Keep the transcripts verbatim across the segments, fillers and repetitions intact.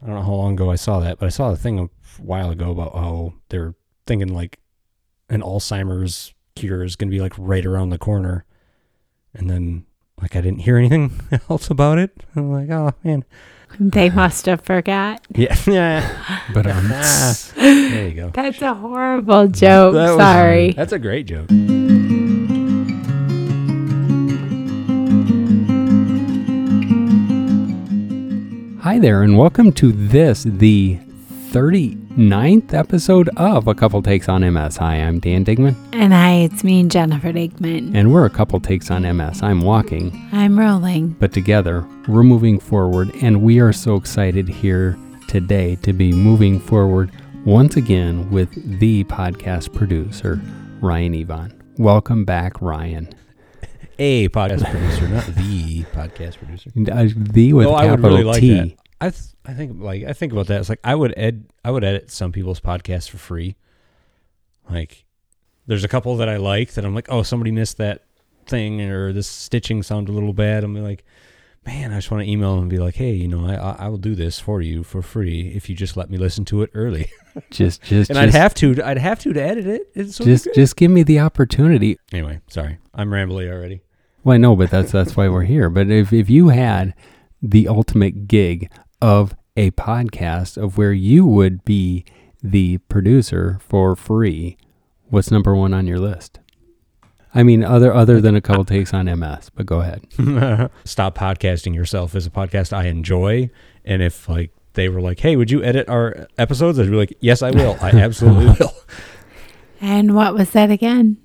I don't know how long ago I saw that, but I saw the thing a while ago about how they're thinking like an Alzheimer's cure is going to be like right around the corner. And then like I didn't hear anything else about it. I'm like, oh man. They must have forgot. Yeah. Yeah. But um, there you go. That's a horrible joke. That was- Sorry. That's a great joke. hi there, and welcome to this, the thirty-ninth episode of A Couple Takes on M S. Hi, I'm Dan Digman. And hi, it's me, Jennifer Digman. And we're A Couple Takes on M S. I'm walking, I'm rolling. but together we're moving forward, and we are so excited here today to be moving forward once again with the podcast producer, Ryan Evon. Welcome back, Ryan. A podcast producer, not the podcast producer. Uh, the with Oh, I would capital really like T. that. I th- I think like I think about that. It's like I would ed I would edit some people's podcasts for free. Like, there's a couple that I like that I'm like, oh, somebody missed that thing, or this stitching sounded a little bad. I'm like, man, I just want to email them and be like, hey, you know, I I I will do this for you for free if you just let me listen to it early. Just, just, and just, I'd have to, I'd have to to edit it. It's so just, good. just give me the opportunity. Anyway, sorry, I'm rambly already. Well, I know, but that's that's why we're here. But if, if you had the ultimate gig of a podcast of where you would be the producer for free, what's number one on your list? I mean, other other than A Couple Takes on M S, but go ahead. Stop Podcasting Yourself is a podcast I enjoy, and if like they were like, hey, would you edit our episodes? I'd be like, yes, I will. I absolutely will. And what was that again?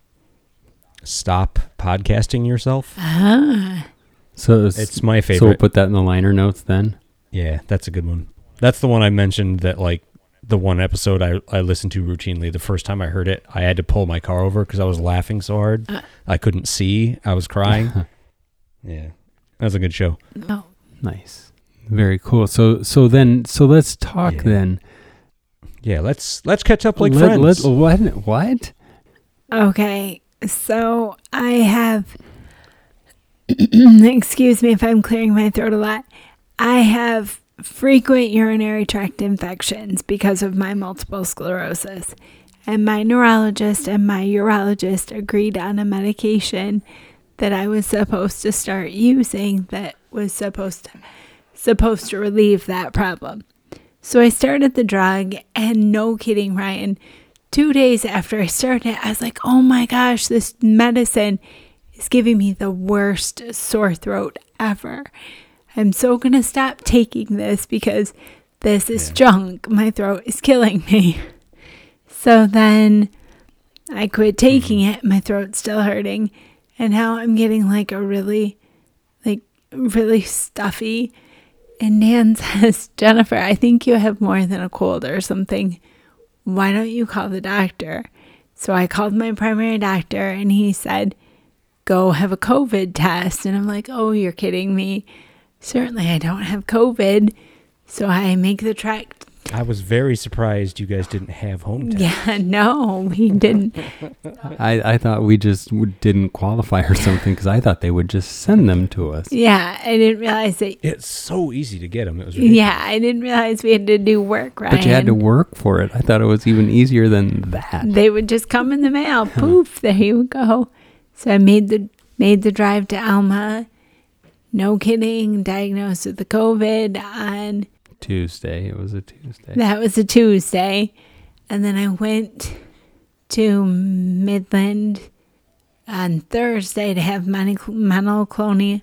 Stop Podcasting Yourself. Ah. So It's my So we'll favorite. put that in the liner notes then. Yeah, that's a good one. That's the one I mentioned that like the one episode I, I listened to routinely. The first time I heard it, I had to pull my car over because I was laughing so hard. Uh. I couldn't see. I was crying. Yeah, that was a good show. No. Nice, very cool. So so then so let's talk Yeah. then. Yeah, let's let's catch up like Let- friends. let- what what? Okay. So I have, excuse me if I'm clearing my throat a lot. I have frequent urinary tract infections because of my multiple sclerosis. And my neurologist and my urologist agreed on a medication that I was supposed to start using that was supposed to, supposed to relieve that problem. So I started the drug, and no kidding, Ryan, two days after I started, I was like, oh my gosh, this medicine is giving me the worst sore throat ever. I'm so going to stop taking this because this is Yeah. junk. My throat is killing me. So then I quit taking it. My throat's still hurting. And now I'm getting like a really, like, really stuffy. And Dan says, Jennifer, I think you have more than a cold or something. Why don't you call the doctor? So I called my primary doctor, and he said, go have a COVID test. And I'm like, oh, you're kidding me. Certainly I don't have COVID. So I make the trek. I was very surprised you guys didn't have home tests. Yeah, no, we didn't. I, I thought we just w- didn't qualify or something because I thought they would just send them to us. Yeah, I didn't realize that. It's so easy to get them. It was ridiculous. Yeah, I didn't realize we had to do work, Ryan. But you had to work for it. I thought it was even easier than that. They would just come in the mail. Poof, there you go. So I made the made the drive to Alma. No kidding, diagnosed with the COVID on, Tuesday. It was a Tuesday. that was a Tuesday. And then I went to Midland on Thursday to have mono- monoclonal,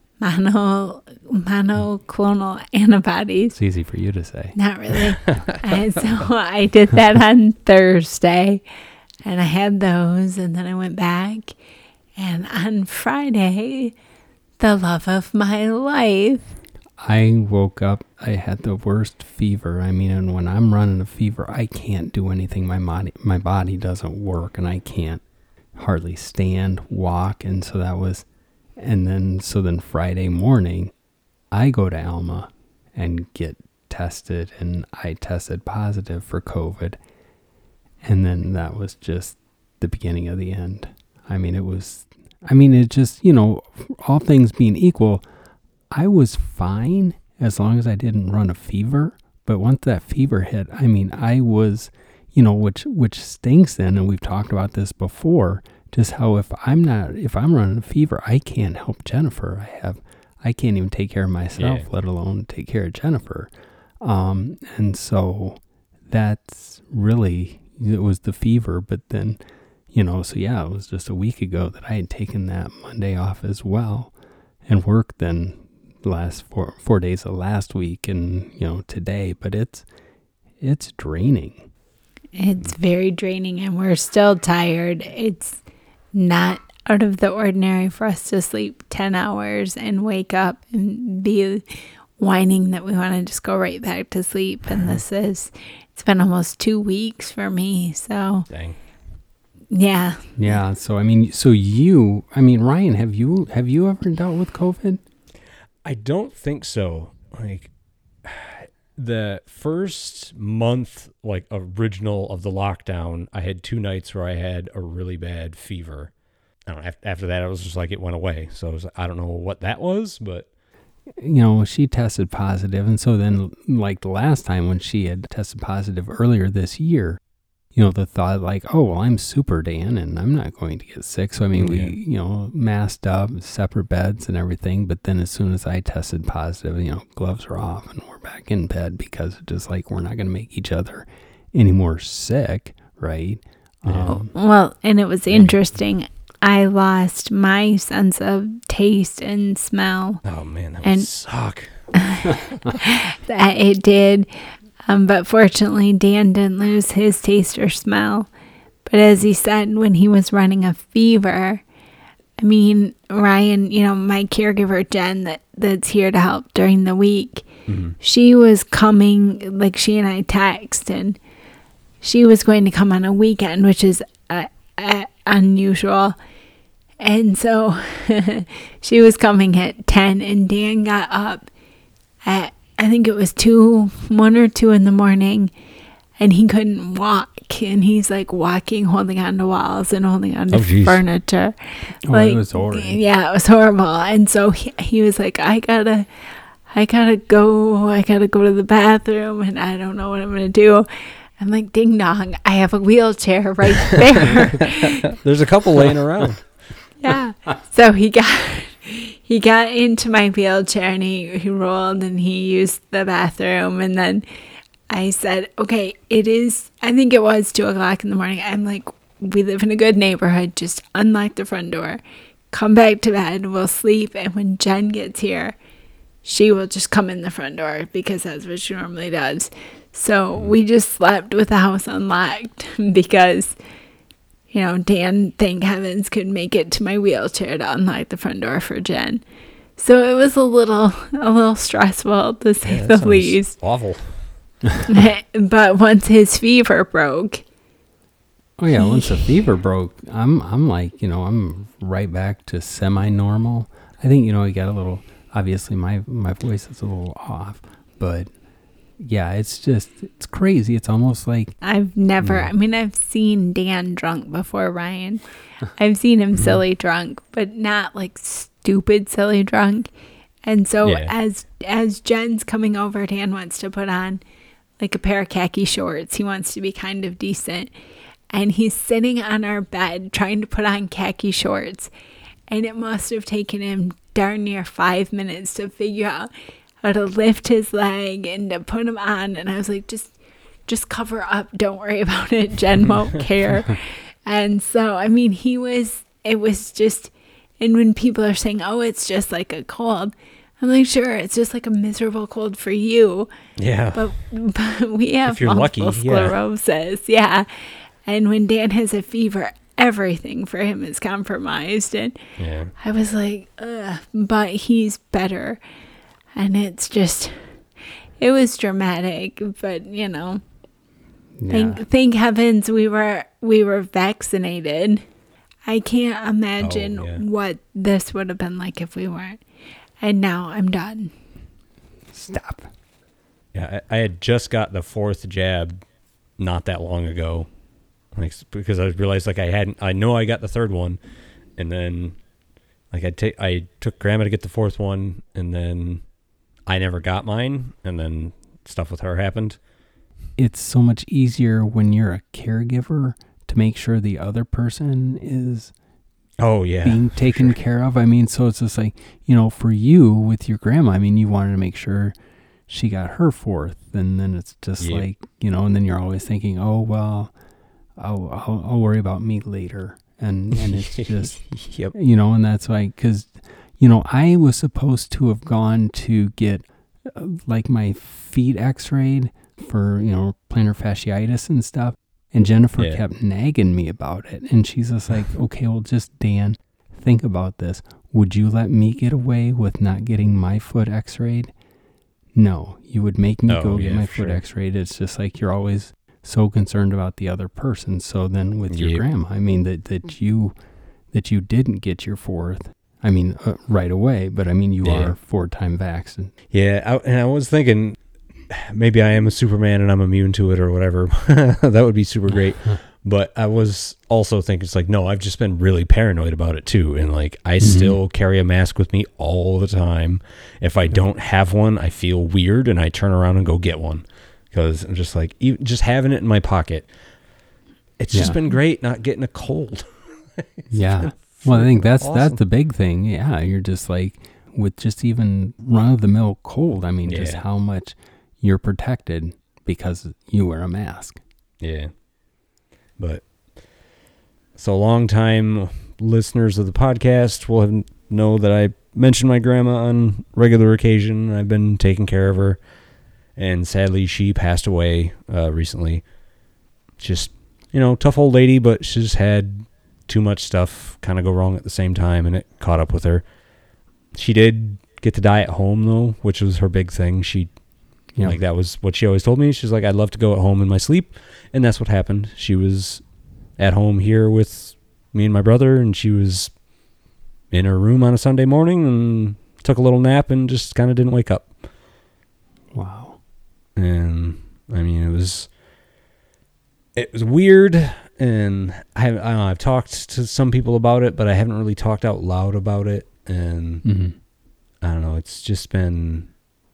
mono, monoclonal antibodies. It's easy for you to say. Not really. And so I did that on Thursday, and I had those, and then I went back. And on Friday, the love of my life. I woke up. I had the worst fever. I mean, and when I'm running a fever, I can't do anything. My body, my body doesn't work, and I can't hardly stand, walk. And so that was, and then, so then Friday morning, I go to Alma and get tested, and I tested positive for COVID. And then that was just the beginning of the end. I mean, it was, I mean, it just, you know, all things being equal, I was fine as long as I didn't run a fever. But once that fever hit, I mean, I was, you know, which which stinks then, and we've talked about this before, just how if I'm not, if I'm running a fever, I can't help Jennifer. I have, I can't even take care of myself, Yeah. let alone take care of Jennifer. Um, and so that's really, it was the fever, but then, you know, so yeah, it was just a week ago that I had taken that Monday off as well and worked then the last four, four days of last week and, you know, today, but it's, it's draining. It's very draining, and we're still tired. It's not out of the ordinary for us to sleep ten hours and wake up and be whining that we want to just go right back to sleep. And this is, it's been almost two weeks for me. So, Dang. yeah. Yeah. So, I mean, so you, I mean, Ryan, have you, have you ever dealt with COVID? I don't think so. Like the first month, like original of the lockdown, I had two nights where I had a really bad fever. I don't know, af- after that, it was just like it went away. So I, was, I don't know what that was, but You know, she tested positive, and so then, like the last time when she had tested positive earlier this year, you know, the thought like, oh, well, I'm super Dan, and I'm not going to get sick. So, I mean, Yeah. we, you know, masked up, separate beds and everything. But then as soon as I tested positive, you know, gloves are off and we're back in bed because it's just like we're not going to make each other any more sick, right? Yeah. Um, Well, and it was interesting. I lost my sense of taste and smell. oh man, that And- would suck. That it did. Um, but fortunately, Dan didn't lose his taste or smell. But as he said, when he was running a fever, I mean, Ryan, you know, my caregiver, Jen, that, that's here to help during the week, Mm-hmm. she was coming, like she and I text, and she was going to come on a weekend, which is uh, uh, unusual. And so she was coming at ten, and Dan got up at, I think it was two, one or two in the morning, and he couldn't walk. And he's like walking, holding on to walls and holding on to Oh, geez. furniture. Oh, like, it was horrid. Yeah, it was horrible. And so he, he was like, I gotta, I gotta go, I gotta go to the bathroom, and I don't know what I'm gonna do. I'm like, ding dong, I have a wheelchair right there. There's a couple laying around. Yeah. So he got he got into my wheelchair, and he, he rolled and he used the bathroom, and then I said, okay, it is, I think it was two o'clock in the morning. I'm like, we live in a good neighborhood. Just unlock the front door, come back to bed, we'll sleep. And when Jen gets here, she will just come in the front door because that's what she normally does. So we just slept with the house unlocked because, you know, Dan, thank heavens, could make it to my wheelchair to unlock the front door for Jen. So it was a little, a little stressful to say Yeah, that the sounds least. awful. But once his fever broke, Oh yeah, once the fever broke, I'm I'm like, you know, I'm right back to semi-normal. I think, you know, I got a little, obviously my my voice is a little off, but yeah, it's just, it's crazy. It's almost like, I've never, I mean, I've seen Dan drunk before, Ryan. I've seen him silly drunk, but not like stupid silly drunk. And so Yeah. as as Jen's coming over, Dan wants to put on like a pair of khaki shorts. He wants to be kind of decent. And he's sitting on our bed trying to put on khaki shorts. And it must have taken him darn near five minutes to figure out how to lift his leg and to put him on. And I was like, just just cover up. Don't worry about it. Jen won't care. And so, I mean, he was, it was just, and when people are saying, oh, it's just like a cold, I'm like, sure, it's just like a miserable cold for you. Yeah. But, but we have If you're lucky, multiple yeah. sclerosis. Yeah. And when Dan has a fever, everything for him is compromised. And yeah. I was like, ugh, but he's better. And it's just, it was dramatic, but you know, yeah. thank, thank heavens we were, we were vaccinated. I can't imagine Oh, yeah. what this would have been like if we weren't. And now I'm done. Stop. Yeah, I, I had just got the fourth jab not that long ago, like because I realized like I hadn't. I know I got the third one, and then like I take I took Grandma to get the fourth one, and then I never got mine, and then stuff with her happened. It's so much easier when you're a caregiver to make sure the other person is Oh, yeah. being taken sure. care of. I mean, so it's just like, you know, for you with your grandma, I mean, you wanted to make sure she got her fourth, and then it's just Yep. like, you know, and then you're always thinking, oh, well, I'll, I'll, I'll worry about me later. And, and it's just, Yep. you know, and that's why, because, you know, I was supposed to have gone to get uh, like my feet x-rayed for, you know, plantar fasciitis and stuff. And Jennifer Yeah. kept nagging me about it. And she's just like, okay, well, just Dan, think about this. Would you let me get away with not getting my foot x-rayed? No, you would make me Oh, go get yeah, my for foot sure. x-rayed. It's just like you're always so concerned about the other person. So then with your Yep. grandma, I mean, that, that you that you didn't get your fourth, I mean, uh, right away, but I mean, you Yeah. are four-time vaccinated. Yeah, I, and I was thinking maybe I am a Superman and I'm immune to it or whatever. That would be super great. But I was also thinking, it's like, no, I've just been really paranoid about it too. And like, I Mhm. still carry a mask with me all the time. If I don't have one, I feel weird and I turn around and go get one. Because I'm just like, even, just having it in my pocket, it's just Yeah. been great not getting a cold. Yeah. Well, I think that's awesome. that's the big thing. Yeah, you're just like, with just even run-of-the-mill cold, I mean, just Yeah. how much you're protected because you wear a mask. Yeah. But so long time listeners of the podcast will have know that I mention my grandma on regular occasion. I've been taking care of her, and sadly she passed away uh, recently. Just, you know, tough old lady, but she just had too much stuff kind of go wrong at the same time, and it caught up with her. She did get to die at home though, which was her big thing. She Yeah. Like that was what she always told me. She's like, I'd love to go at home in my sleep. And that's what happened. She was at home here with me and my brother, and she was in her room on a Sunday morning and took a little nap and just kind of didn't wake up. Wow. And I mean, it was, it was weird. And I have, I don't know, I've talked to some people about it, but I haven't really talked out loud about it. And Mm-hmm. I don't know. It's just been,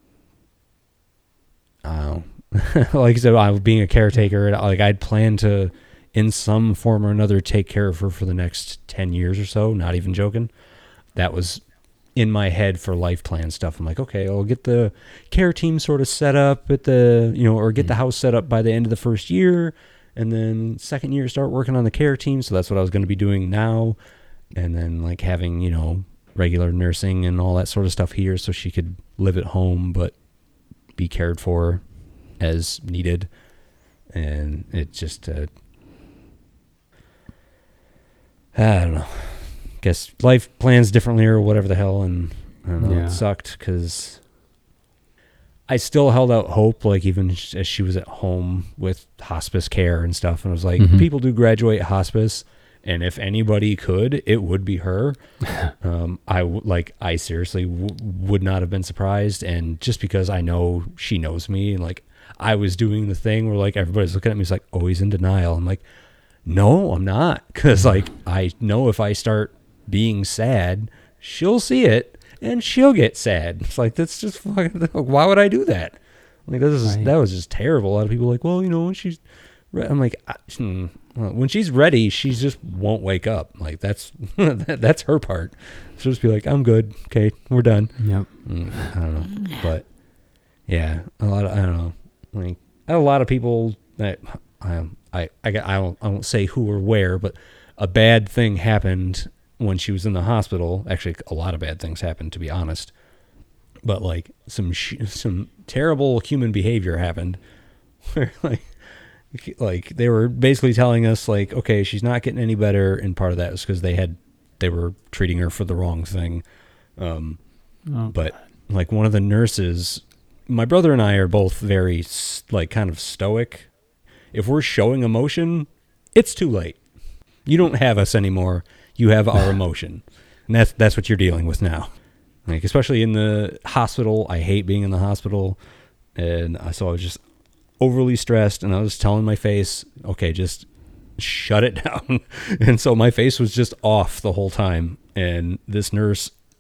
I don't know. Like I said, I was being a caretaker. Like I'd planned to, in some form or another, take care of her for the next ten years or so. Not even joking. That was in my head for life plan stuff. I'm like, okay, I'll get the care team sort of set up at the, you know, or get the house set up by the end of the first year. And then second year, start working on the care team. So that's what I was going to be doing now. And then like having, you know, regular nursing and all that sort of stuff here so she could live at home, but be cared for as needed. And it just, uh, I don't know. Guess life plans differently or whatever the hell. And I don't know. Yeah. It sucked because I still held out hope, like even as she was at home with hospice care and stuff. And I was like, Mhm. people do graduate hospice. And if anybody could, it would be her. um, I w- like, I seriously w- would not have been surprised. And just because I know she knows me, and like I was doing the thing where like everybody's looking at me, it's like always in denial. I'm like, no, I'm not, because like I know if I start being sad, she'll see it and she'll get sad. It's like that's just fucking. Why would I do that? Like this is Right. that was just terrible. A lot of people are like, well, you know, when she's. re-" I'm like, I, hmm. Well, when she's ready, she just won't wake up. Like that's that, that's her part. She'll just be like, I'm good. Okay, we're done. Yep. Mm, I don't know, but yeah, a lot of I don't know. Like a lot of people that I I I got- I won't I won't say who or where, but a bad thing happened when she was in the hospital. Actually, a lot of bad things happened, to be honest. But like some sh- some terrible human behavior happened, where like. Like they were basically telling us like, okay, she's not getting any better. And part of that was because they had, they were treating her for the wrong thing. Um, Oh, but like one of the nurses, my brother and I are both very s- like kind of stoic. If we're showing emotion, it's too late. You don't have us anymore. You have our emotion. And that's, that's what you're dealing with now. Like, especially in the hospital. I hate being in the hospital. And I, so I was just overly stressed, and I was telling my face, okay, just shut it down. And so my face was just off the whole time. And this nurse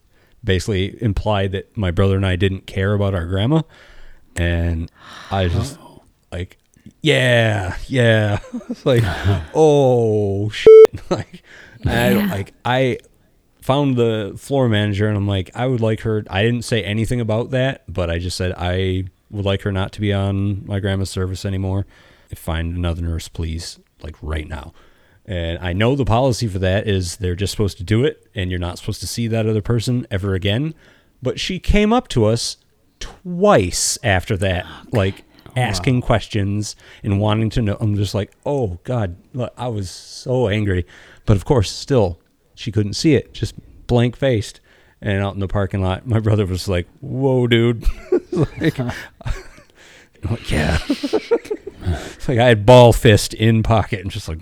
basically implied that my brother and I didn't care about our grandma. And I just like, yeah, yeah. It's like, oh shit. Like, I, Yeah. like I found the floor manager and I'm like, I would like her. I didn't say anything about that, but I just said I would like her not to be on my grandma's service anymore. Find another nurse, please, like right now. And I know the policy for that is they're just supposed to do it and you're not supposed to see that other person ever again. But she came up to us twice after that, like asking wow. questions and wanting to know. I'm just like, oh God, I was so angry. But of course, still, she couldn't see it, just blank faced. And out in the parking lot, my brother was like, whoa, dude. like, I'm like, yeah. It's like I had ball fist in pocket and just like,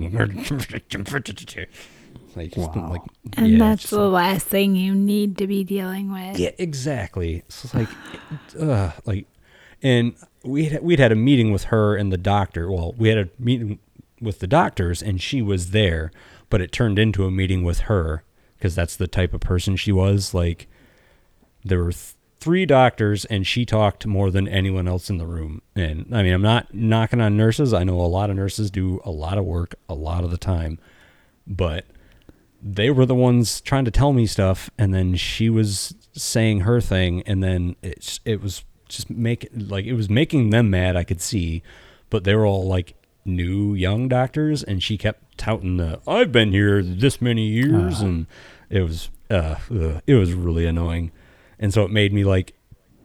like, just Wow. like And yeah, that's just the like- last thing you need to be dealing with. yeah, exactly. So it's like, uh, like, and we had, we'd had a meeting with her and the doctor. Well, we had a meeting with the doctors and she was there, but it turned into a meeting with her because that's the type of person she was. Like, there were th- three doctors and she talked more than anyone else in the room. And I mean, I'm not knocking on nurses. I know a lot of nurses do a lot of work a lot of the time, but they were the ones trying to tell me stuff, and then she was saying her thing, and then it's it was just make like it was making them mad. I could see, but they were all like new young doctors, and she kept touting the I've been here this many years, Uh. and it was uh, ugh, it was really annoying, and so it made me like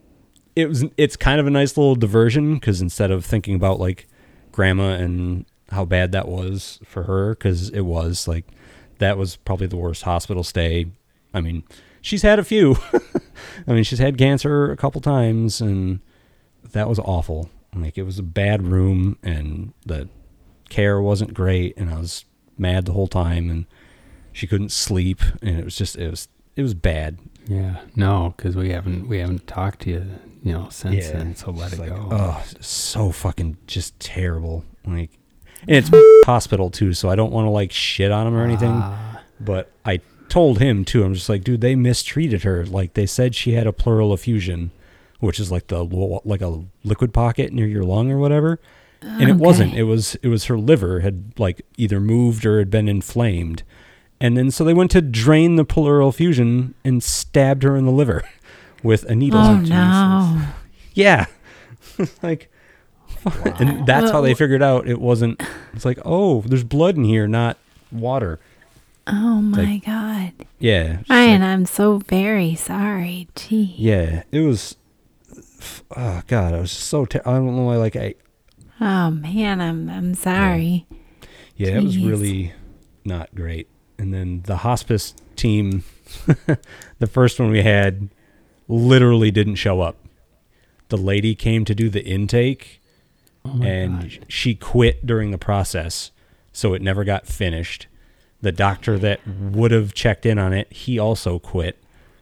it was it's kind of a nice little diversion because instead of thinking about like grandma and how bad that was for her, because it was like. That was probably the worst hospital stay. I mean, she's had a few. I mean, she's had cancer a couple times, and that was awful. Like, it was a bad room, and the care wasn't great, and I was mad the whole time, and she couldn't sleep, and it was just, it was, it was bad. Yeah, no, because we haven't we haven't talked to you, you know, since Yeah. then. So let It's it like, go. oh, so fucking just terrible. Like, and it's hospital too, so I don't want to like shit on him or anything. Ah, But I told him too. I'm just like, dude, they mistreated her. Like, they said she had a pleural effusion, which is like the like a liquid pocket near your lung or whatever. And it Okay. wasn't. It was it was her liver had like either moved or had been inflamed. And then so they went to drain the pleural effusion and stabbed her in the liver with a needle. Oh, no. Yeah. Like, and that's how they figured out it wasn't. It's like, oh, there's blood in here, not water. Oh, my Like, God. Yeah. it's Ryan, like- I'm so very sorry. Gee. yeah, it was. Oh God, I was so. Ter- I don't know why. Like I. Oh, man, I'm I'm sorry. Yeah, it was Jeez. really not great. And then the hospice team, the first one we had, literally didn't show up. The lady came to do the intake, oh my and God. she quit during the process, so it never got finished. The doctor that would have checked in on it, he also quit.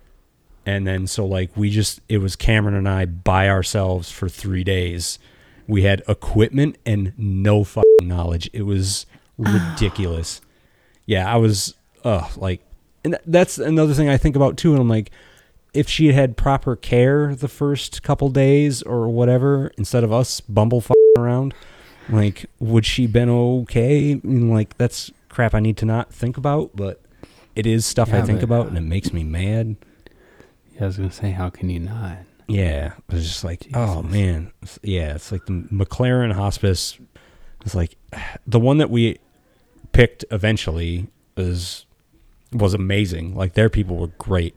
And then so like we just, it was Cameron and I by ourselves for three days. We had equipment and no fucking knowledge. It was ridiculous. Yeah, I was, uh, like, and th- that's another thing I think about too. And I'm like, if she had had proper care the first couple days or whatever, instead of us bumble fucking around, like, would she been okay? I mean, like, that's crap I need to not think about, but it is stuff I Yeah, think but- about, and it makes me mad. Yeah, I was gonna say, how can you not? Yeah, it was just like, oh Jesus. man, It's- yeah, it's like the McLaren Hospice. It's like the one that we picked eventually was was amazing. Like, their people were great.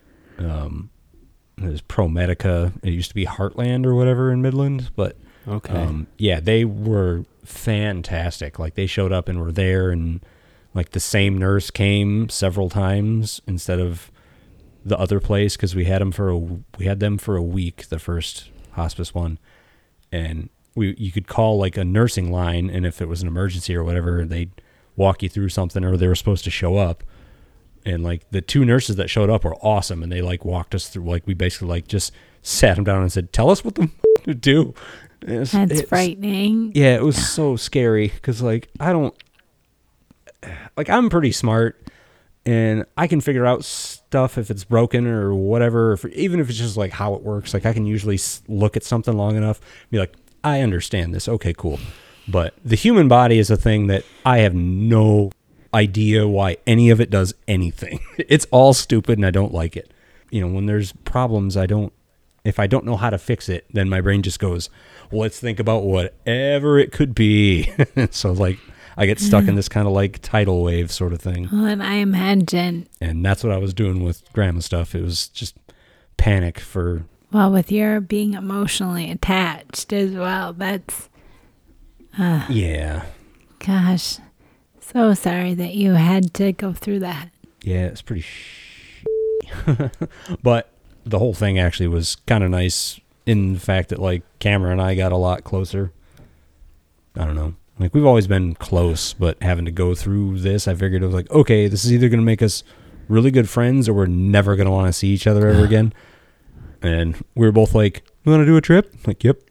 Um, it was ProMedica. It used to be Heartland or whatever in Midland, but Okay. um, yeah, they were fantastic. Like, they showed up and were there, and like the same nurse came several times instead of the other place, because we had them for a we had them for a week, the first hospice one, and we you could call like a nursing line, and if it was an emergency or whatever, they'd walk you through something, or they were supposed to show up. And like the two nurses that showed up were awesome, and they like walked us through. Like, we basically like just sat them down and said, "Tell us what the f- to do." And it's- That's it's- frightening. Yeah, it was so scary because like I don't like I'm pretty smart, and I can figure out s- stuff if it's broken or whatever, if, even if it's just like how it works. Like I can usually look at something long enough, be like, I understand this. Okay, cool. But the human body is a thing that I have no idea why any of it does anything. It's all stupid and I don't like it. You know, when there's problems, I don't, if I don't know how to fix it, then my brain just goes, well, let's think about whatever it could be. So like I get stuck in this kind of like tidal wave sort of thing. Well, and I imagine. And that's what I was doing with grandma stuff. It was just panic for. Well, with your being emotionally attached as well, that's. Uh, yeah. Gosh. So sorry that you had to go through that. Yeah, it's pretty sh- But the whole thing actually was kind of nice in the fact that, like, Cameron and I got a lot closer. I don't know. Like, we've always been close, but having to go through this, I figured it was like, okay, this is either going to make us really good friends or we're never going to want to see each other ever again. And we were both like, you want to do a trip? Like, yep.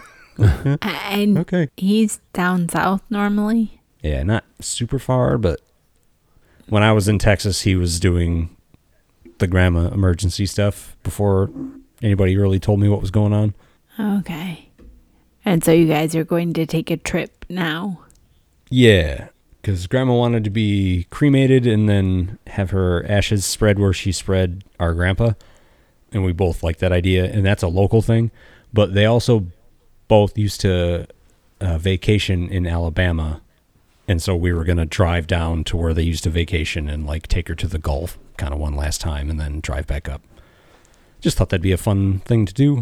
And okay. He's down south normally. Yeah, not super far, but when I was in Texas, he was doing the grandma emergency stuff before anybody really told me what was going on. Okay. And so you guys are going to take a trip now? Yeah, because grandma wanted to be cremated and then have her ashes spread where she spread our grandpa. And we both like that idea, and that's a local thing. But they also both used to uh, vacation in Alabama. And so we were going to drive down to where they used to vacation and like take her to the Gulf kind of one last time and then drive back up. Just thought that'd be a fun thing to do.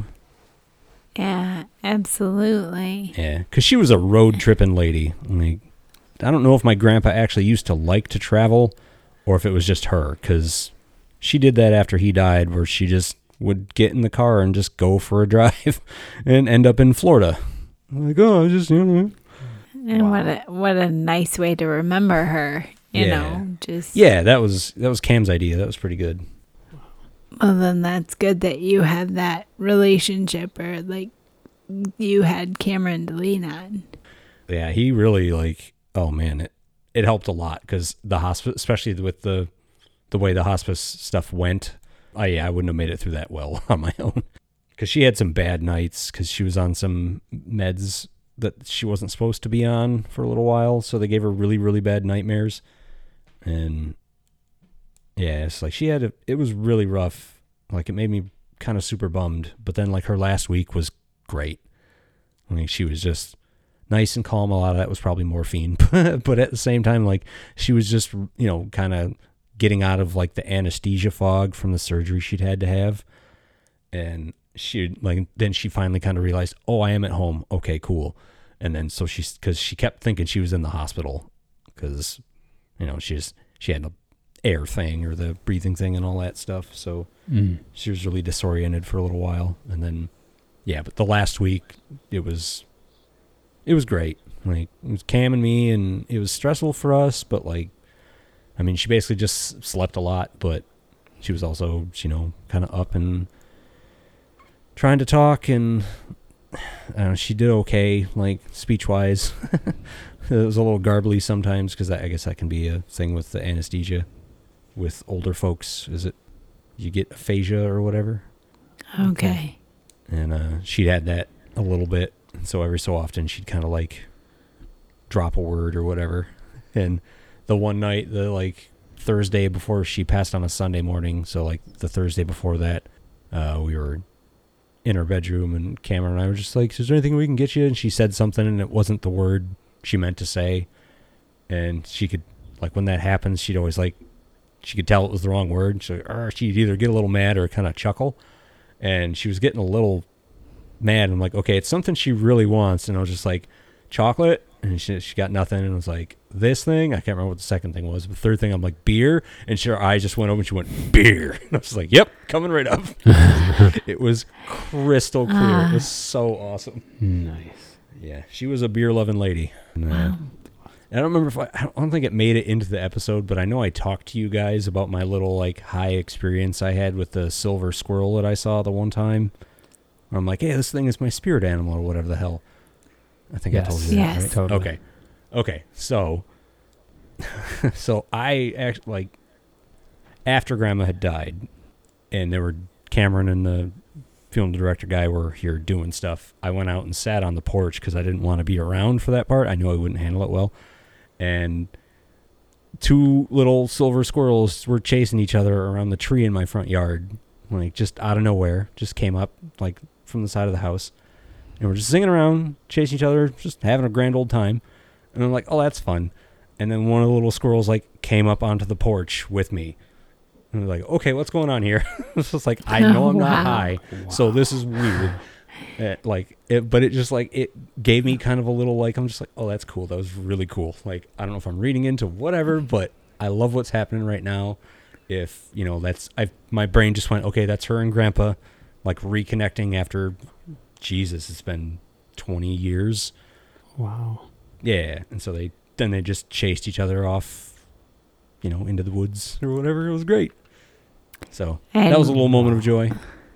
Yeah, absolutely. Yeah, because she was a road tripping lady. Like, I don't know if my grandpa actually used to like to travel or if it was just her, because she did that after he died where she just would get in the car and just go for a drive and end up in Florida. Like, oh, I just, you know. And Wow. what a what a nice way to remember her, you Yeah. know, just Yeah, that was that was Cam's idea. That was pretty good. Well, then that's good that you have that relationship, or like you had Cameron to lean on. Yeah, he really like. Oh man, it it helped a lot because the hospice, especially with the the way the hospice stuff went. I yeah, I wouldn't have made it through that well on my own because she had some bad nights because she was on some meds that she wasn't supposed to be on for a little while, so they gave her really really bad nightmares, and yeah, it's like she had a, it was really rough. Like it made me kind of super bummed, but then like her last week was great. I mean, she was just nice and calm. A lot of that was probably morphine, but at the same time, like she was just, you know, kind of getting out of like the anesthesia fog from the surgery she'd had to have. And she like, then she finally kind of realized, oh, I am at home. Okay, cool. And then, so she's, cause she kept thinking she was in the hospital cause you know, she's, she had the air thing or the breathing thing and all that stuff. So Mm. she was really disoriented for a little while. And then, yeah, but the last week it was, it was great. Like it was Cam and me, and it was stressful for us, but like, I mean, she basically just slept a lot, but she was also, you know, kind of up and trying to talk, and I don't know, she did okay, like speech wise. It was a little garbly sometimes because I guess that can be a thing with the anesthesia with older folks. Is it you get aphasia or whatever? Okay. And uh, she'd had that a little bit. And so every so often she'd kind of like drop a word or whatever. And the one night, the like Thursday before she passed on a Sunday morning, so like the Thursday before that, uh, we were in her bedroom and Cameron and I were just like, is there anything we can get you? And she said something and it wasn't the word she meant to say. And she could, like when that happens, she'd always like, she could tell it was the wrong word. So or she'd either get a little mad or kind of chuckle. And she was getting a little mad. I'm like, okay, it's something she really wants. And I was just like, chocolate. And she she got nothing. And was like, this thing, I can't remember what the second thing was. But the third thing, I'm like, beer. And she, her eyes just went over and she went, beer. And I was like, yep, coming right up. It was crystal clear. Ah. It was so awesome. Nice. Yeah, she was a beer loving lady. And, uh, Wow. I don't remember if I, I don't- I don't think it made it into the episode, but I know I talked to you guys about my little like high experience I had with the silver squirrel that I saw the one time. Where I'm like, hey, this thing is my spirit animal or whatever the hell. I think I told you that, Yes. right? Totally. Okay. Okay. So, so I actually like, after Grandma had died, and there were Cameron and the film director guy were here doing stuff, I went out and sat on the porch because I didn't want to be around for that part. I knew I wouldn't handle it well. And two little silver squirrels were chasing each other around the tree in my front yard, like just out of nowhere, just came up like from the side of the house. And we're just singing around, chasing each other, just having a grand old time. And I'm like, oh, that's fun. And then one of the little squirrels like came up onto the porch with me. And I'm like, okay, what's going on here? It's just like, I know I'm wow. not high, wow. so this is weird. It, like, it, but it just like, it gave me kind of a little like, I'm just like, oh, that's cool. That was really cool. Like, I don't know if I'm reading into whatever, but I love what's happening right now. If, you know, that's, I my brain just went, okay, that's her and Grandpa, like reconnecting after, Jesus, it's been twenty years. Wow. Yeah. And so they, then they just chased each other off, you know, into the woods or whatever. It was great. So and that was a little moment of joy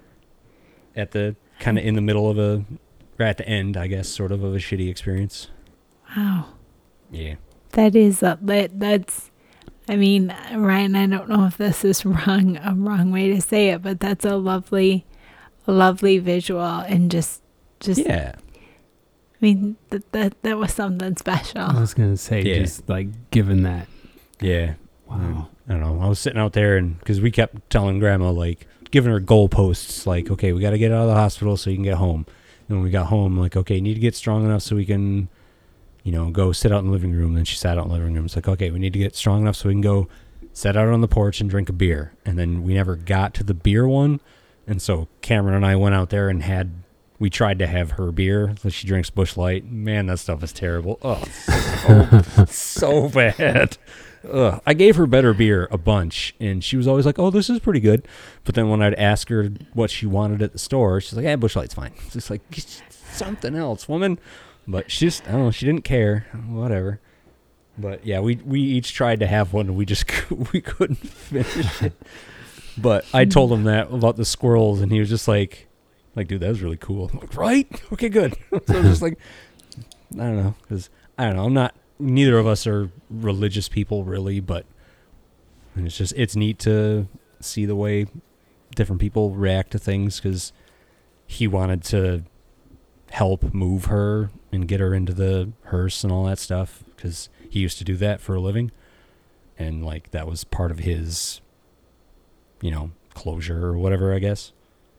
at the kind of in the middle of a, or at the end, I guess, sort of of a shitty experience. Wow. Yeah. That is, a, that, that's, I mean, Ryan, I don't know if this is wrong, a wrong way to say it, but that's a lovely, a lovely visual and just, just, Yeah. I mean, that, that, that was something special. I was going to say, Yeah. just like given that. Yeah. Wow. I don't know. I was sitting out there and because we kept telling Grandma, like, giving her goalposts, like, okay, we got to get out of the hospital so you can get home. And when we got home, like, okay, you need to get strong enough so we can, you know, go sit out in the living room. And she sat out in the living room. It's like, okay, we need to get strong enough so we can go sit out on the porch and drink a beer. And then we never got to the beer one. And so Cameron and I went out there and had, we tried to have her beer. She drinks Busch Light. Man, that stuff is terrible. Oh, so, so bad. Ugh. I gave her better beer a bunch, and she was always like, oh, this is pretty good. But then when I'd ask her what she wanted at the store, she's like, yeah, Busch Light's fine. It's just like, something else, woman. But she just, I don't know, she didn't care. Whatever. But yeah, we, we each tried to have one, and we just we couldn't finish it. But I told him that about the squirrels, and he was just like, like, dude, that was really cool. I'm like, right? Okay, good. So I was just like, I don't know, because I don't know, I'm not, neither of us are religious people really, but it's just, it's neat to see the way different people react to things because he wanted to help move her and get her into the hearse and all that stuff because he used to do that for a living. And like, that was part of his, you know, closure or whatever, I guess.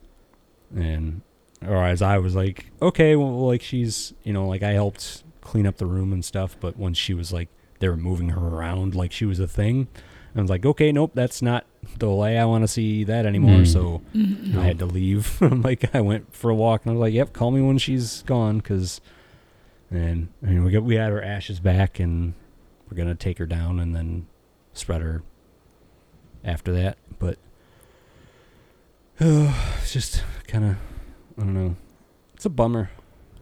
And, or as I was like, okay, well, like she's, you know, like I helped clean up the room and stuff, but when she was like, they were moving her around like she was a thing, I was like, okay, nope, that's not the way I want to see that anymore. Mm. So mm-hmm. I had to leave. Like I went for a walk and I was like, yep, call me when she's gone. Cause, and I mean, we got, we had her ashes back and we're going to take her down and then spread her after that. But oh, it's just kind of, I don't know. It's a bummer.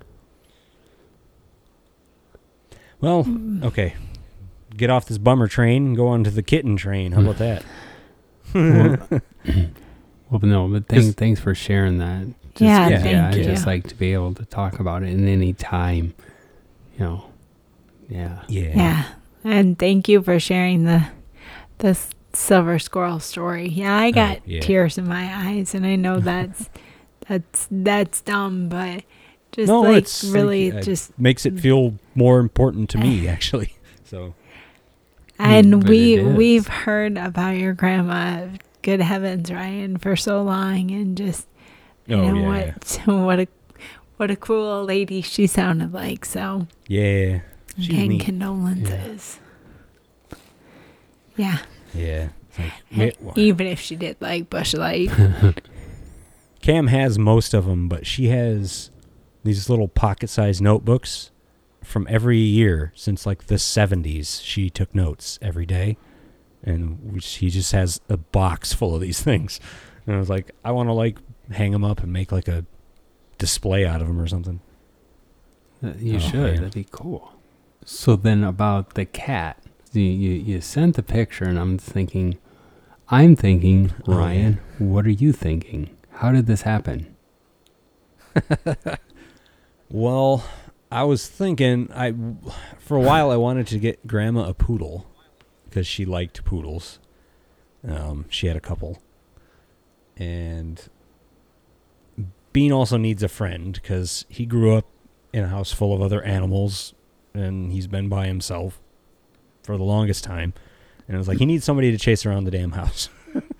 Well, okay. Get off this bummer train and go on to the kitten train. How about that? well, well, no, but thank, thanks for sharing that. Just, yeah, yeah, thank yeah, you. I just like to be able to talk about it in any time, you know. Yeah. Yeah. Yeah. And thank you for sharing the the silver squirrel story. Yeah, I got oh, yeah. tears in my eyes, and I know that's that's that's dumb, but just no, like it's really like, just makes it feel more important to me actually. So and but we we've heard about your grandma, good heavens, Ryan, for so long, and just you oh, know yeah. what what a what a cool old lady she sounded like. So yeah, again, condolences. Yeah. Yeah. yeah. Like, even if she did like Busch Light. Cam has most of them, but she has these little pocket-sized notebooks from every year since like the seventies. She took notes every day, and she just has a box full of these things. And I was like, I want to like hang them up and make like a display out of them or something. Uh, you oh, should. Man. That'd be cool. So then about the cat, you, you, you sent the picture, and I'm thinking, I'm thinking, Ryan, oh, yeah. What are you thinking? How did this happen? Well, I was thinking, I for a while I wanted to get Grandma a poodle because she liked poodles. Um, she had a couple. And Bean also needs a friend because he grew up in a house full of other animals and he's been by himself for the longest time. And it was like, he needs somebody to chase around the damn house.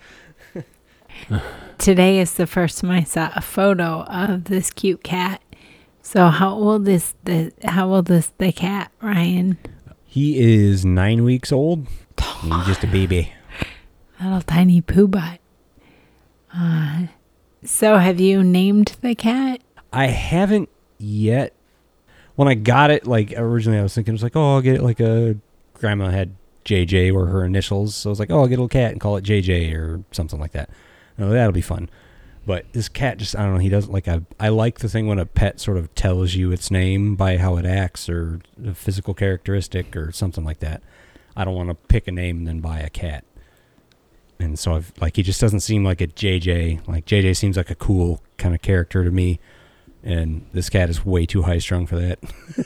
Today is the first time I saw a photo of this cute cat. So how old is the how old is the cat, Ryan? He is nine weeks old. He's just a baby. Little tiny poo butt. Uh, so have you named the cat? I haven't yet. When I got it, like originally I was thinking, it was like, oh, I'll get it like a, grandma had J J or her initials. So I was like, oh, I'll get a little cat and call it J J or something like that. Oh, that'll be fun. But this cat just, I don't know, he doesn't like, I, I like the thing when a pet sort of tells you its name by how it acts or a physical characteristic or something like that. I don't want to pick a name and then buy a cat. And so I've, like, he just doesn't seem like a J J. Like, J J seems like a cool kind of character to me. And this cat is way too high strung for that.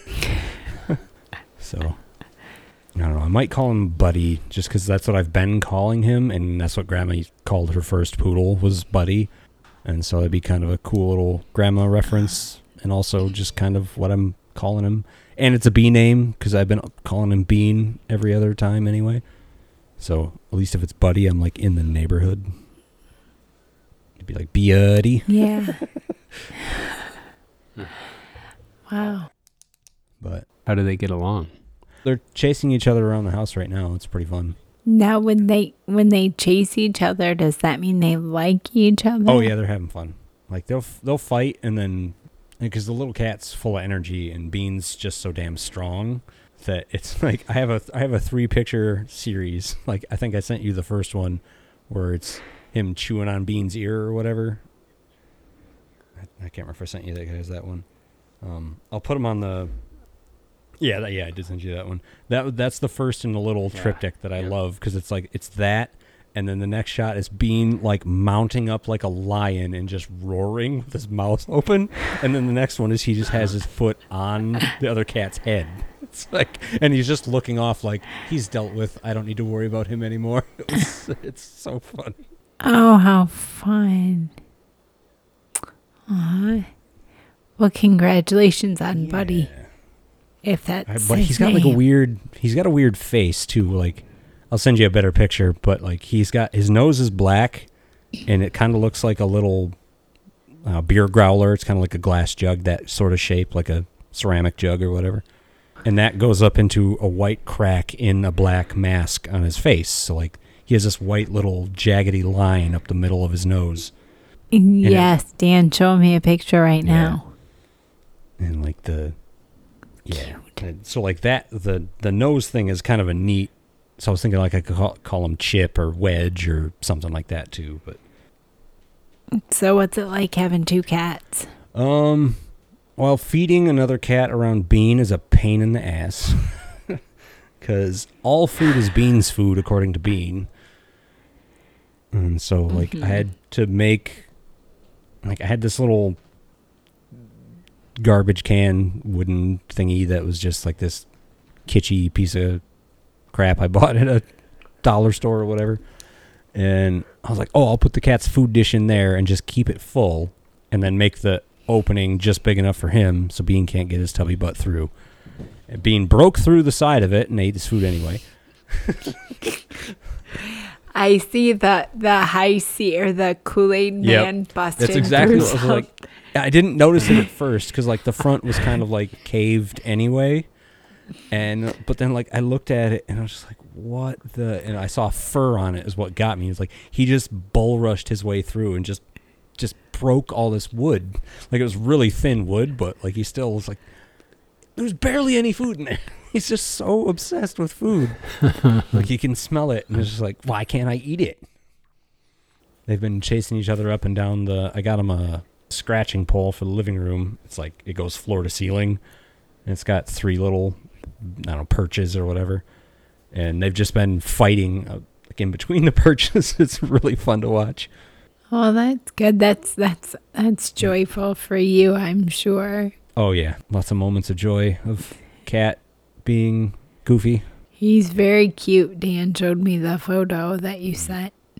So, I don't know. I might call him Buddy just because that's what I've been calling him. And that's what Grandma called her first poodle was Buddy. And so that'd be kind of a cool little grandma reference. And also just kind of what I'm calling him. And it's a B name because I've been calling him Bean every other time anyway. So at least if it's Buddy, I'm like in the neighborhood. It'd be like Buddy. Yeah. Wow. But How do they get along? they're chasing each other around the house right now. It's pretty fun. Now when they when they chase each other, does that mean they like each other? Oh yeah, they're having fun. Like they'll they'll fight and then because the little cat's full of energy and Bean's just so damn strong that it's like I have a I have a three picture series. Like I think I sent you the first one where it's him chewing on Bean's ear or whatever. I, I can't remember if I sent you that guys that one. Um, I'll put them on the. Yeah, that, yeah, I did send you that one. That that's the first in the little Yeah. triptych that I Yeah. love because it's like it's that, and then the next shot is Bean like mounting up like a lion and just roaring with his mouth open, and then the next one is he just has his foot on the other cat's head. It's like, and he's just looking off like he's dealt with. I don't need to worry about him anymore. It was, it's so funny. Oh, how fun. Aw. Well, congratulations on Buddy. Yeah. If that's I, but his he's got like a name. weird he's got a weird face too. Like I'll send you a better picture, but like he's got his nose is black and it kind of looks like a little uh, beer growler. It's kind of like a glass jug, that sort of shape, like a ceramic jug or whatever. And that goes up into a white crack in a black mask on his face. So like he has this white little jaggedy line up the middle of his nose. Yes, Dan, show me a picture right Yeah. now. And like the yeah, and so like that the the nose thing is kind of a neat. So I was thinking like I could call, call him Chip or Wedge or something like that too. But So what's it like having two cats? um, well, feeding another cat around Bean is a pain in the ass because all food is Bean's food according to Bean. And so like Mhm. I had to make like I had this little garbage can wooden thingy that was just like this kitschy piece of crap I bought at a dollar store or whatever. And I was like, oh, I'll put the cat's food dish in there and just keep it full and then make the opening just big enough for him so Bean can't get his tubby butt through. And Bean broke through the side of it and ate his food anyway. I see the the high C or the Kool-Aid Yep. man busting That's exactly through what I was some- like. I didn't notice it at first because like the front was kind of like caved anyway, and but then like I looked at it and I was just like, what the? And I saw fur on it is what got me. It's like he just bull rushed his way through and just just broke all this wood. Like it was really thin wood, but like he still was like, there was barely any food in there. He's just so obsessed with food. Like he can smell it and it's just like, why can't I eat it? They've been chasing each other up and down the. I got him a scratching pole for the living room. It's like it goes floor to ceiling, and it's got three little, I don't know, perches or whatever. And they've just been fighting uh, like in between the perches. It's really fun to watch. Oh, that's good. That's that's that's joyful for you, I'm sure. Oh yeah, lots of moments of joy of Cat being goofy. He's very cute. Dan showed me the photo that you sent.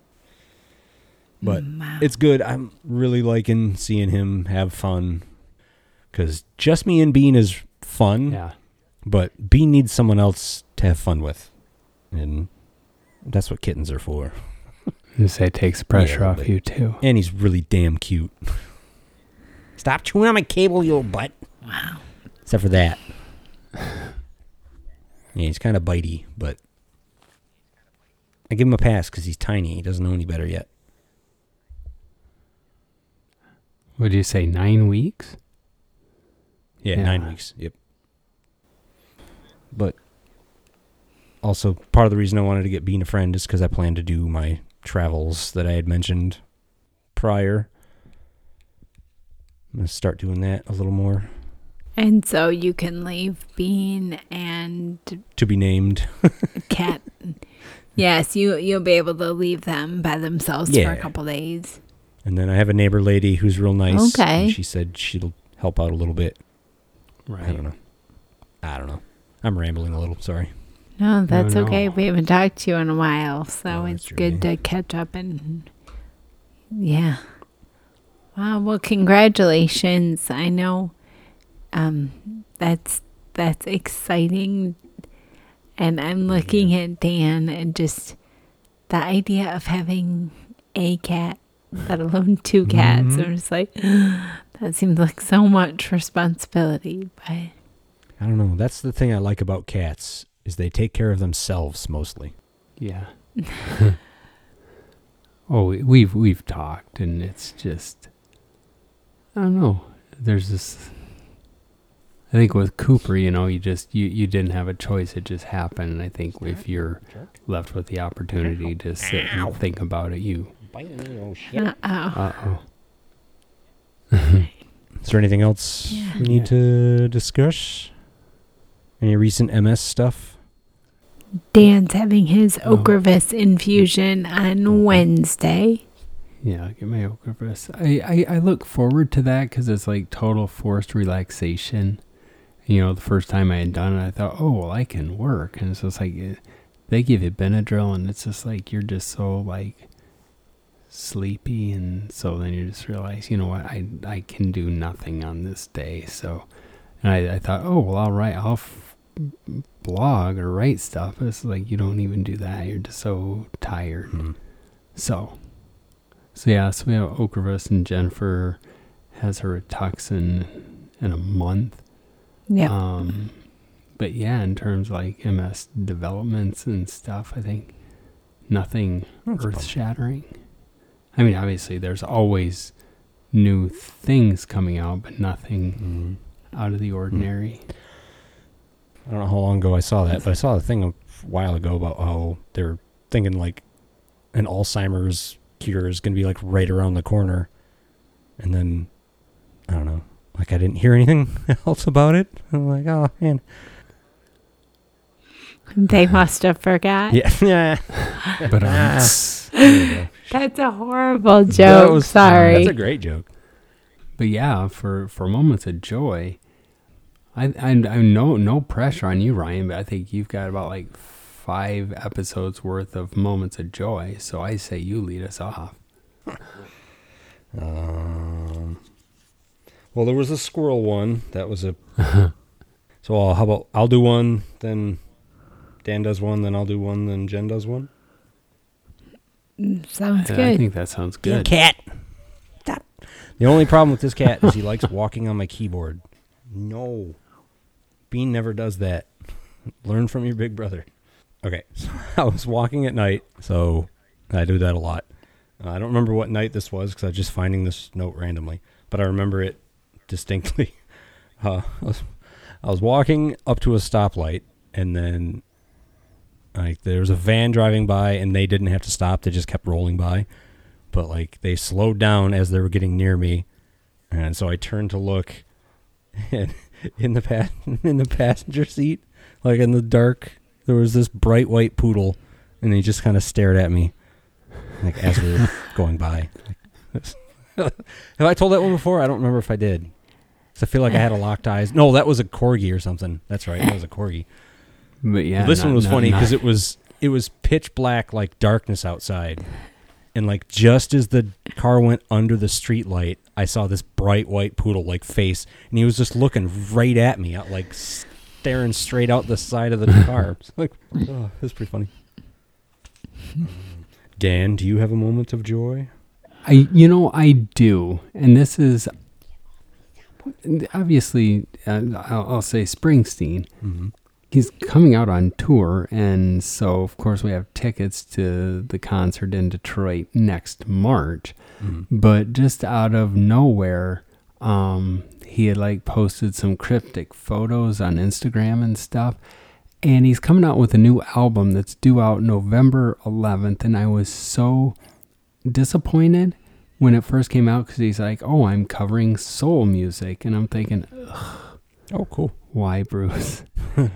But Wow. it's good. I'm really liking seeing him have fun. Because just me and Bean is fun. Yeah. But Bean needs someone else to have fun with. And that's what kittens are for. You say it takes pressure Yeah, off but- you too. And he's really damn cute. Stop chewing on my cable, you old butt. Wow. Except for that. Yeah, he's kind of bitey, but I give him a pass because he's tiny. He doesn't know any better yet. Would you say nine weeks? Yeah, Yeah. nine weeks. Yep. But also, part of the reason I wanted to get Bean a friend is because I plan to do my travels that I had mentioned prior. I'm going to start doing that a little more. And so you can leave Bean and To be named. Cat. Yes, you, you'll be able to leave them by themselves for Yeah. a couple days. And then I have a neighbor lady who's real nice. Okay. And she said she'll help out a little bit. Right. I don't know. I don't know. I'm rambling a little. Sorry. No, that's no. okay. We haven't talked to you in a while, so Oh, that's it's true, good yeah. to catch up and yeah. Wow, well congratulations. I know um that's that's exciting, and I'm looking at Dan and just the idea of having a cat, let alone two cats. Mhm. I'm just like that seems like so much responsibility, but I don't know. That's the thing I like about cats is they take care of themselves mostly. Yeah. oh, we- we've we've talked, and it's just I don't know. There's this. I think with Cooper, you know, you just you, you didn't have a choice; it just happened. And I think if you're left with the opportunity to sit and think about it, you. uh-oh. Uh oh. Is there anything else Yeah. we need to discuss? Any recent M S stuff? Dan's having his Oh. Ocrevus infusion on Wednesday. Yeah, get my Ocrevus. I, I, I look forward to that because it's like total forced relaxation. You know, the first time I had done it, I thought, oh, well, I can work. And it's just like, it, they give you Benadryl, and it's just like, you're just so like sleepy. And so then you just realize, you know what, I, I can do nothing on this day. So, and I, I thought, oh, well, all right, I'll f- blog or write stuff. It's like, you don't even do that. You're just so tired. Hmm. So, so yeah, so we have Ocrevus, and Jennifer has her Rituxan in a month. Yeah. Um, but yeah, in terms of like M S developments and stuff, I think nothing That's earth shattering. I mean, obviously there's always new things coming out, but nothing Mm. out of the ordinary. I don't know how long ago I saw that, but I saw a thing a while ago about how they're thinking like an Alzheimer's cure is going to be like right around the corner. And then, I don't know, like I didn't hear anything else about it. I'm like, oh, man. They must have forgot. Yeah. Yeah. But um, There you go. That's a horrible joke. That was- Sorry. That's a great joke. but yeah, for, for moments of joy, I I I no no pressure on you, Ryan, but I think you've got about like five episodes worth of moments of joy. So I say you lead us off. Um, well, there was a squirrel one. That was a. So uh, how about I'll do one, then Dan does one, then I'll do one, then Jen does one. Sounds Yeah, I good. think that sounds good. Cat. Stop. The only problem with this cat is he likes walking on my keyboard. No. Bean never does that. Learn from your big brother. Okay, so I was walking at night, so I do that a lot. Uh, I don't remember what night this was because I was just finding this note randomly, but I remember it distinctly. Uh, I, was, I was walking up to a stoplight, and then like there was a van driving by, and they didn't have to stop; they just kept rolling by. But like they slowed down as they were getting near me, and so I turned to look, and in the pa- in the passenger seat, like in the dark, there was this bright white poodle, and he just kind of stared at me, like as we were going by. Have I told that one before? I don't remember if I did. 'Cause I feel like I had a locked eyes. No, that was a corgi or something. That's right, that was a corgi. But yeah, Well, this not- one was not- funny because not- it was it was pitch black, like darkness outside, and like just as the car went under the street light, I saw this bright white poodle like face, and he was just looking right at me, out like staring straight out the side of the car. It's like, oh, that's pretty funny. Dan, do you have a moment of joy? I, you know, I do, and this is obviously, uh, I'll, I'll say Springsteen. Mm-hmm. He's coming out on tour, and so of course we have tickets to the concert in Detroit next March. Mm-hmm. But just out of nowhere, um, he had like posted some cryptic photos on Instagram and stuff. And he's coming out with a new album that's due out November eleventh. And I was so disappointed when it first came out because he's like, oh, I'm covering soul music. And I'm thinking, ugh, oh, cool. Why, Bruce?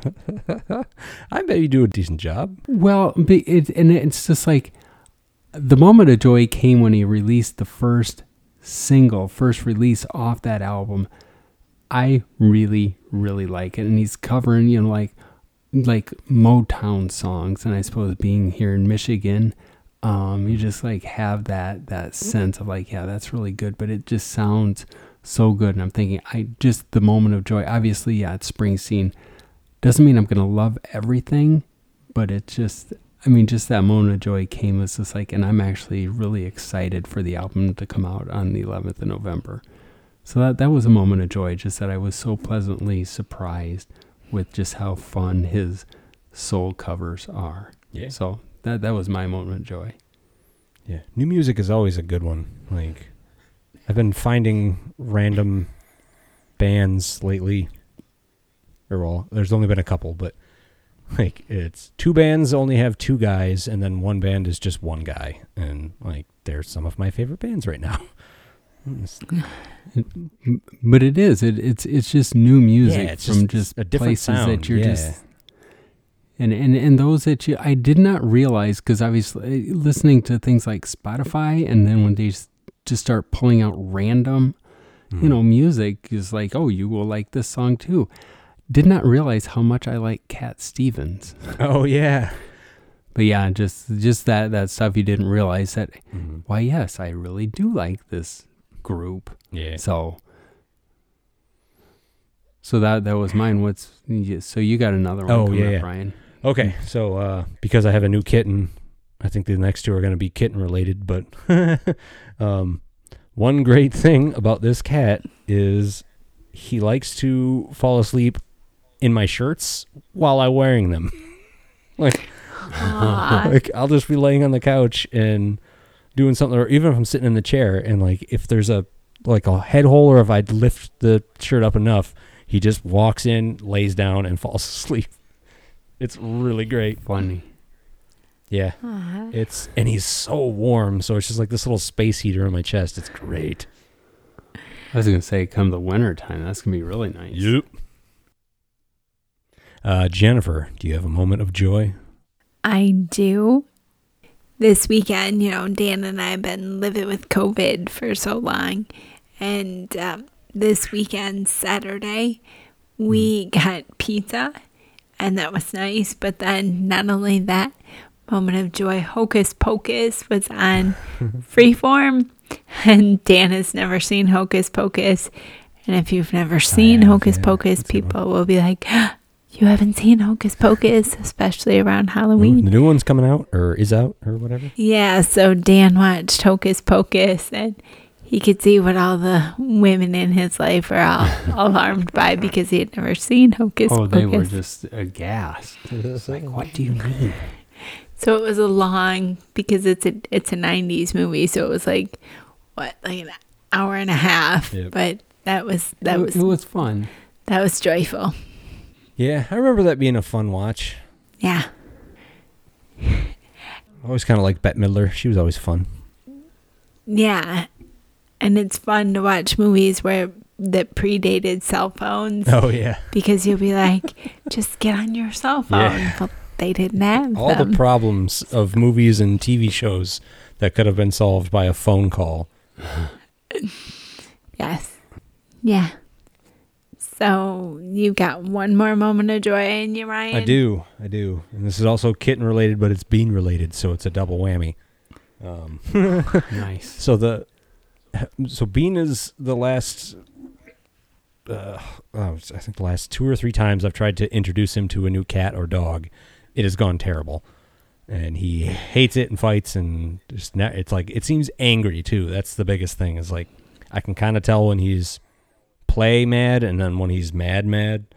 I bet you do a decent job. Well, it, and it's just like the moment of joy came when he released the first single, first release off that album. I really, really like it. And he's covering, you know, like, like Motown songs, and I suppose being here in Michigan, um, you just like have that that sense of like, yeah, that's really good, but it just sounds so good. And I'm thinking, I just the moment of joy. Obviously, yeah, it's Springsteen. Doesn't mean I'm gonna love everything, but it's just, I mean, just that moment of joy came. It's just like, and I'm actually really excited for the album to come out on the eleventh of November. So that that was a moment of joy. Just that I was so pleasantly surprised with just how fun his soul covers are. Yeah. So that that was my moment of joy. Yeah. New music is always a good one. Like, I've been finding random bands lately. Or, well, there's only been a couple, but like it's two bands only have two guys, and then one band is just one guy. And like, they're some of my favorite bands right now. It, but it is it it's it's just new music yeah, it's from just, just a different places sound. that you're yeah. just and, and and those that you I did not realize, because obviously listening to things like Spotify, and then when they just, just start pulling out random mm. you know music is like, oh, you will like this song too. Did not realize how much I like Cat Stevens. Oh yeah. But yeah, just just that that stuff you didn't realize that. Mm-hmm. Why, yes, I really do like this group. Yeah. So, so that that was mine. What's so you got another one? Oh coming yeah, up, yeah. Brian. Okay, so uh, because I have a new kitten, I think the next two are going to be kitten related. But um, one great thing about this cat is he likes to fall asleep in my shirts while I'm wearing them. like, like I'll just be laying on the couch and doing something, or even if I'm sitting in the chair, and like if there's a like a head hole, or if I lift the shirt up enough, he just walks in, lays down, and falls asleep. It's really great. Funny. Yeah. Uh-huh. It's and he's so warm, so it's just like this little space heater on my chest. It's great. I was gonna say, come the winter time, that's gonna be really nice. Yep. Uh, Jennifer, do you have a moment of joy? I do. This weekend, you know, Dan and I have been living with COVID for so long. And um, this weekend, Saturday, we mm. got pizza. And that was nice. But then not only that, moment of joy, Hocus Pocus was on Freeform. And Dan has never seen Hocus Pocus. And if you've never seen have, Hocus yeah. Pocus, That's people will be like, you haven't seen Hocus Pocus, especially around Halloween. Ooh, the new one's coming out, or is out, or whatever. Yeah, so Dan watched Hocus Pocus, and he could see what all the women in his life are all alarmed by, because he had never seen Hocus Oh, Pocus. they were just aghast. It's like, what do you mean? So it was a long, because it's a it's a nineties movie, so it was like, what, like an hour and a half. Yep. But that was that it, was it was fun. That was joyful. Yeah, I remember that being a fun watch. Yeah. I always kind of liked Bette Midler. She was always fun. Yeah. And it's fun to watch movies where that predated cell phones. Oh, yeah. Because you'll be like, just get on your cell phone. Yeah. But they didn't have All them. the problems of movies and T V shows that could have been solved by a phone call. Yes. Yeah. So you got one more moment of joy in you, Ryan? I do. I do. And this is also kitten related, but it's bean related, so it's a double whammy. Um, Nice. so the so Bean is the last. Uh, oh, I think the last two or three times I've tried to introduce him to a new cat or dog, it has gone terrible, and he hates it and fights and just ne- it's like it seems angry too. That's the biggest thing. Is like I can kind of tell when he's play mad and then when he's mad mad.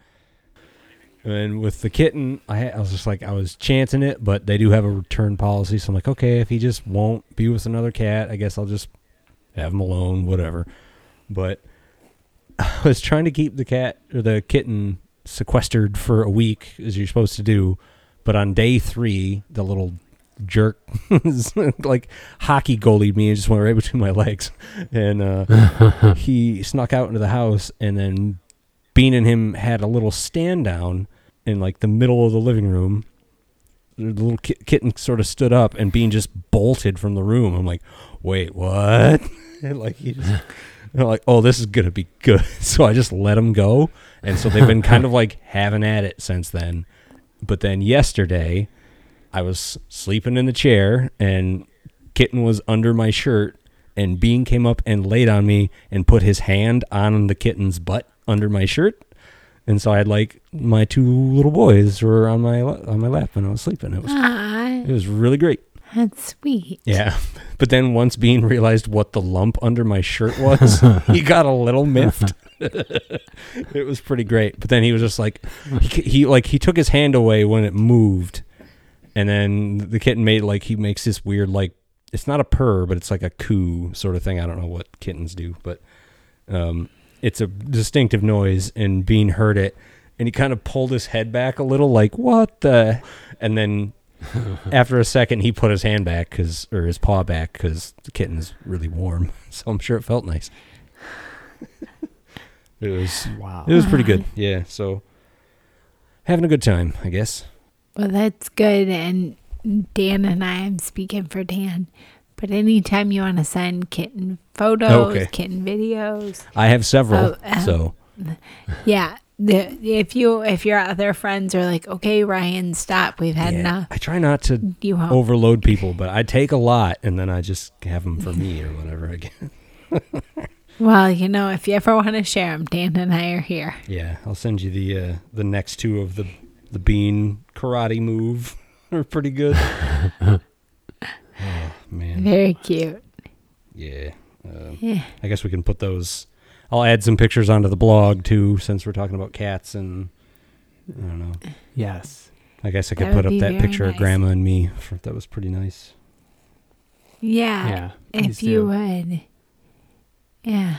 And with the kitten, I, I was just like, I was chancing it, but they do have a return policy. So I'm like, okay, if he just won't be with another cat, I guess I'll just have him alone, whatever. But I was trying to keep the cat or the kitten sequestered for a week, as you're supposed to do. But on day three, the little jerk like hockey goalied me and just went right between my legs. And uh, he snuck out into the house, and then Bean and him had a little stand down in like the middle of the living room. The little ki- kitten sort of stood up, and Bean just bolted from the room. I'm like, wait, what? And like he just, I'm like, oh, this is gonna be good. So I just let him go, and so they've been kind of like having at it since then. But then yesterday, I was sleeping in the chair, and kitten was under my shirt, and Bean came up and laid on me and put his hand on the kitten's butt under my shirt, and so I had like my two little boys were on my on my lap when I was sleeping. It was Aww, it was really great. that's sweet. Yeah, but then once Bean realized what the lump under my shirt was, he got a little miffed. It was pretty great. But then he was just like he, he like he took his hand away when it moved, and then the kitten made like he makes this weird like it's not a purr, but it's like a coo sort of thing. I don't know what kittens do, but um. It's a distinctive noise, and Bean heard it, and he kind of pulled his head back a little, like, what the? And then after a second, he put his hand back, cause, or his paw back, because the kitten's really warm. So I'm sure it felt nice. It was, Wow. it was pretty good. Yeah, so having a good time, I guess. Well, that's good. And Dan and I, I'm speaking for Dan, but anytime you want to send kitten photos, Okay. kitten videos, I have several, Oh, um, so yeah. The, if you if your other friends are like, okay, Ryan, stop, we've had yeah, enough. I try not to You won't. overload people, but I take a lot, and then I just have them for me or whatever again. Well, you know, if you ever want to share them, Dan and I are here. Yeah, I'll send you the uh, the next two of the the Bean karate move. Are pretty good. Oh man, Very cute. yeah. Uh, Yeah. I guess we can put those. I'll add some pictures onto the blog too, since we're talking about cats, and I don't know. Yes. I guess I could That put would up be that very picture nice. of Grandma and me. For, that was pretty nice. Yeah. Yeah. If please you do. would. Yeah.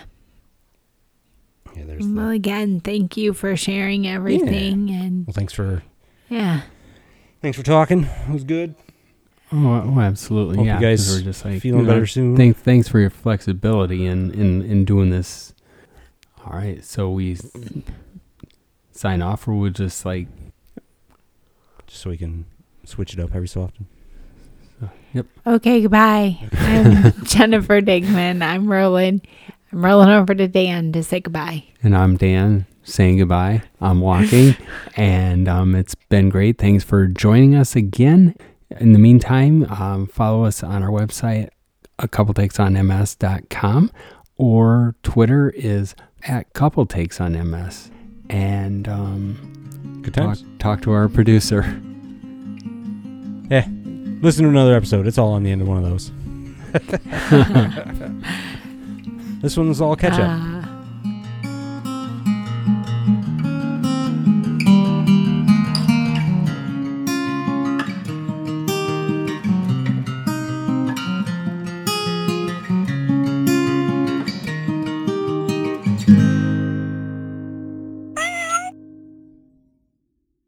Yeah, there's Well, the. again, thank you for sharing everything. And Well, thanks for yeah. thanks for talking. It was good. Oh, oh, absolutely. Hope yeah. you guys 'cause we're just like feeling you know, better soon. Thank, thanks for your flexibility in, in, in doing this. All right. So we s- sign off, or we'll just like, Just so we can switch it up every so often. yep. Okay, goodbye. I'm Jennifer Digman. I'm rolling. I'm rolling over to Dan to say goodbye. And I'm Dan saying goodbye. I'm walking. And um, it's been great. Thanks for joining us again. In the meantime, um, follow us on our website, a couple takes on m s dot com, or Twitter is at couple takes on m s. And um, Good talk, times. talk to our producer. Yeah. Listen to another episode. It's all on the end of one of those. This one's all catch up. Uh,